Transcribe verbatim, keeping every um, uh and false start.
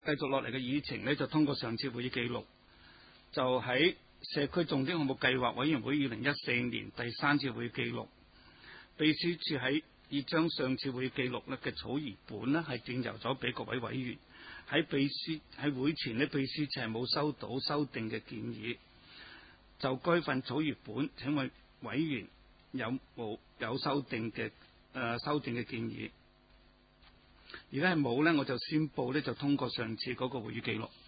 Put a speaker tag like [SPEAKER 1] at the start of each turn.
[SPEAKER 1] 繼續落嚟嘅議程呢，就通過上次會議記錄，就喺社區重點項目計劃委員會二零一四年第三次會議記錄，秘書處喺已將上次會議記錄咧嘅草擬本呢係轉郵咗俾各位委員。喺秘書喺會前呢，秘書處係冇收到修訂嘅建議。就該份草擬本，請問委員有冇有修訂嘅誒修訂嘅建議？而家係冇呢，我就宣佈呢就通過上次嗰個會議記錄。